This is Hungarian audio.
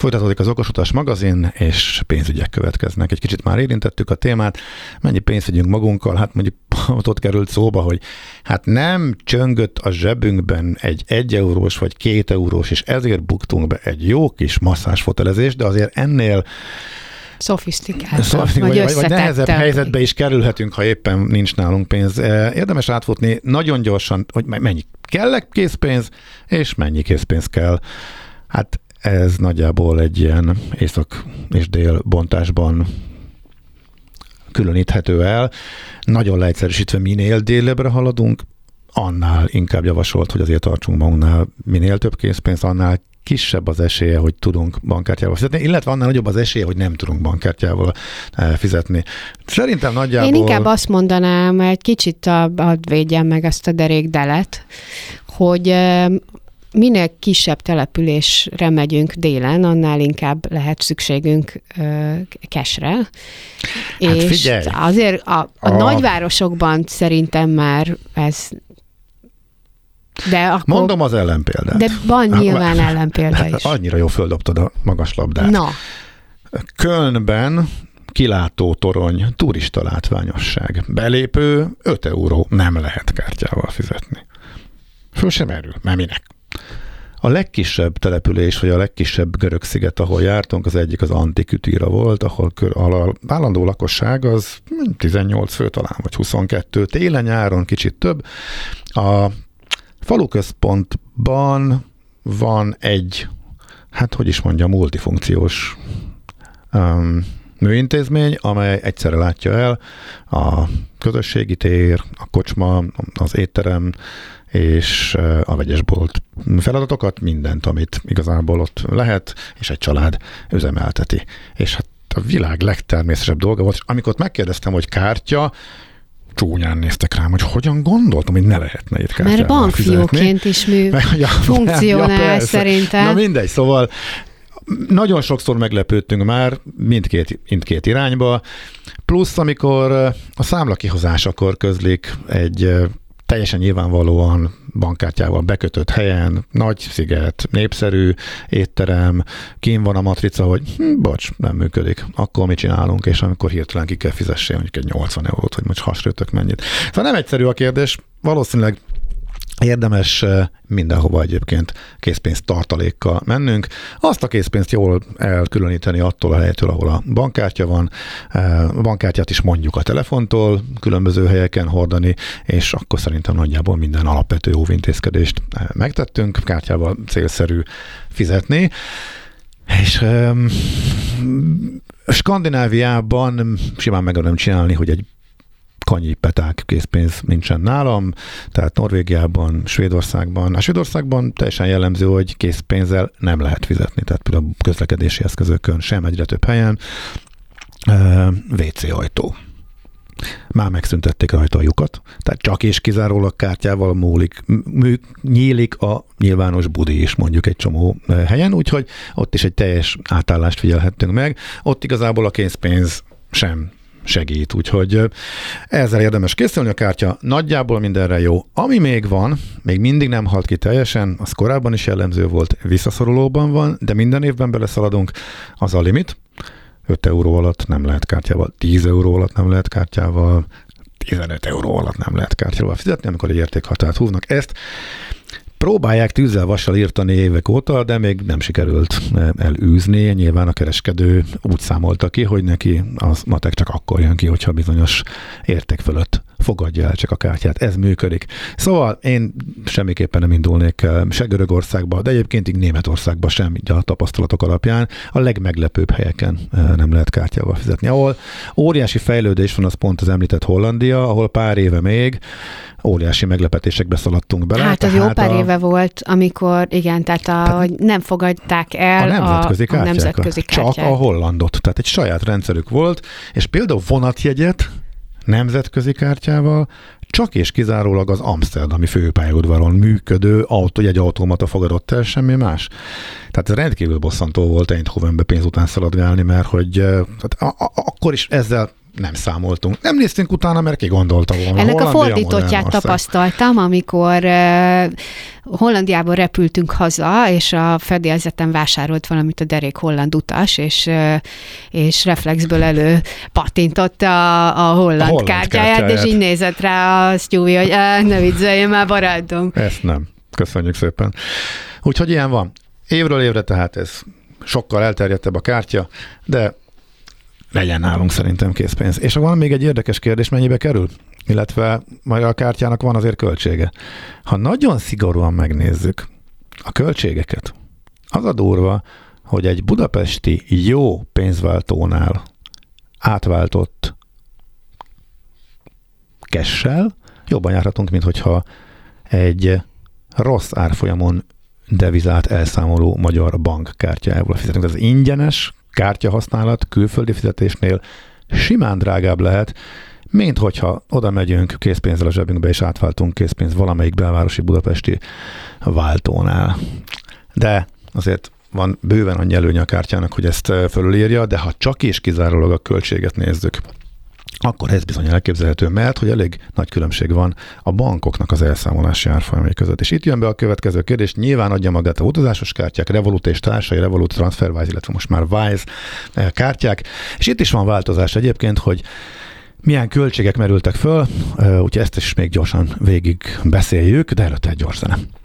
Folytatódik az Okosutas magazin, és pénzügyek következnek. Egy kicsit már érintettük a témát. Mennyi pénzt vigyünk magunkkal? Hát mondjuk ott került szóba, hogy hát nem csöngött a zsebünkben egy 1 eurós vagy 2 eurós, és ezért buktunk be egy jó kis masszázsfotelezést, de azért ennél szofisztikáltabb, vagy nehezebb helyzetbe is kerülhetünk, ha éppen nincs nálunk pénz. Érdemes átfutni nagyon gyorsan, hogy mennyi kell készpénz, és mennyi készpénz kell. Hát ez nagyjából egy ilyen észak és dél bontásban különíthető el. Nagyon leegyszerűsítve minél délebbre haladunk, annál inkább javasolt, hogy azért tartsunk magunknál minél több készpénzt, annál kisebb az esélye, hogy tudunk bankkártyával fizetni, illetve annál nagyobb az esélye, hogy nem tudunk bankkártyával fizetni. Szerintem nagyjából... Én inkább azt mondanám, egy kicsit hadd védjem meg ezt a derékdelet, hogy minél kisebb településre megyünk délen, annál inkább lehet szükségünk cashre. Hát és figyelj! Azért a nagyvárosokban szerintem már ez... De akkor, mondom az ellenpéldát. De van nyilván ellenpélda is. Annyira jó földobtad a magas labdát. Na. Kölnben kilátó torony, turista látványosság. Belépő 5 euró, nem lehet kártyával fizetni. Föl sem erül, mert minek? A legkisebb település, vagy a legkisebb görög sziget, ahol jártunk, az egyik az Antikütira volt, ahol a állandó lakosság az 18 fő talán, vagy 22, télen-nyáron kicsit több. A faluközpontban van egy, hát hogy is mondjam, multifunkciós műintézmény, amely egyszerre látja el a közösségi tér, a kocsma, az étterem és a vegyesbolt feladatokat, mindent, amit igazából ott lehet, és egy család üzemelteti. És hát a világ legtermészetesebb dolga volt, és amikor megkérdeztem, hogy kártya, csúnyán néztek rám, hogy hogyan gondoltam, hogy ne lehetne itt kártyával mert bankfióként is funkcionál szerintem. Na mindegy, szóval nagyon sokszor meglepődtünk már mindkét irányba, plusz amikor a számlakihozásakor közlik egy teljesen nyilvánvalóan bankkártyával bekötött helyen, nagy sziget, népszerű étterem, kín van a matrica, hogy bocs, nem működik. Akkor mit csinálunk, és amikor hirtelen ki kell fizessél mondjuk egy 80 eurót, hogy most hasrőtök mennyit. Szóval nem egyszerű a kérdés, valószínűleg érdemes mindenhova egyébként készpénz tartalékkal mennünk. Azt a készpénzt jól elkülöníteni attól a helytől, ahol a bankkártya van. A bankkártyát is mondjuk a telefontól különböző helyeken hordani, és akkor szerintem nagyjából minden alapvető óvintézkedést megtettünk. Kártyával célszerű fizetni. És Skandináviában simán meg tudom csinálni, hogy egy kanyipeták készpénz nincsen nálam, tehát Norvégiában, Svédországban. A Svédországban teljesen jellemző, hogy készpénzzel nem lehet fizetni, tehát például a közlekedési eszközökön sem, egyre több helyen. WC ajtó. Már megszüntették rajta a lyukat, tehát csak és kizárólag kártyával nyílik a nyilvános budi is mondjuk egy csomó helyen, úgyhogy ott is egy teljes átállást figyelhettünk meg. Ott igazából a készpénz sem segít, úgyhogy ezzel érdemes készülni, a kártya nagyjából mindenre jó. Ami még van, még mindig nem halt ki teljesen, az korábban is jellemző volt, visszaszorulóban van, de minden évben beleszaladunk, az a limit. 5 euró alatt nem lehet kártyával, 10 euró alatt nem lehet kártyával, 15 euró alatt nem lehet kártyával fizetni, amikor egy értékhatárt húznak. Ezt próbálják tűzzel vassal írtani évek óta, de még nem sikerült elűzni. Nyilván a kereskedő úgy számolta ki, hogy neki az matek csak akkor jön ki, hogyha bizonyos érték fölött fogadja el csak a kártyát. Ez működik. Szóval én semmiképpen nem indulnék se Görögországba, de egyébként így Németországba sem, így a tapasztalatok alapján. A legmeglepőbb helyeken nem lehet kártyával fizetni. Ahol óriási fejlődés van, az pont az említett Hollandia, ahol pár éve még óriási meglepetésekbe szaladtunk bele. Hát az jó pár éve volt, amikor igen, tehát hogy nem fogadták el a nemzetközi kártyát. Csak a hollandot. Tehát egy saját rendszerük volt, és például vonatjegyet nemzetközi kártyával csak és kizárólag az amszterdami főpályaudvaron működő jegyautomata fogadott el, semmi más. Tehát ez rendkívül bosszantó volt Eindhovenbe pénz után szaladgálni, mert hogy akkor is ezzel nem számoltunk. Nem néztünk utána, mert ki gondolta volna. Ennek a fordítottját tapasztaltam, amikor Hollandiából repültünk haza, és a fedélzeten vásárolt valamit a derék holland utas, és reflexből elő pattintotta a holland kártyáját, és így nézett rá a Stewie, hogy ne vicceljen már, barátom. Ezt nem. Köszönjük szépen. Úgyhogy ilyen van. Évről évre tehát ez sokkal elterjedtebb a kártya, de legyen nálunk szerintem készpénz. És van még egy érdekes kérdés, mennyibe kerül? Illetve majd a kártyának van azért költsége. Ha nagyon szigorúan megnézzük a költségeket, az a durva, hogy egy budapesti jó pénzváltónál átváltott cash-sel jobban járhatunk, mint hogyha egy rossz árfolyamon devizát elszámoló magyar bankkártyájával fizetünk. Az ingyenes kártyahasználat külföldi fizetésnél simán drágább lehet, mint hogyha oda megyünk készpénzzel a zsebünkbe, és átváltunk készpénz valamelyik belvárosi budapesti váltónál. De azért van bőven annyi előnye a kártyának, hogy ezt fölülírja, de ha csak és kizárólag a költséget nézzük, akkor ez bizony elképzelhető, mert hogy elég nagy különbség van a bankoknak az elszámolási árfolyamai között. És itt jön be a következő kérdés, nyilván adja magát a utazásos kártyák, Revolut és társai, Revolut, TransferWise, illetve most már Wise kártyák, és itt is van változás egyébként, hogy milyen költségek merültek föl, úgyhogy ezt is még gyorsan végig beszéljük, de előtte egy gyors zene.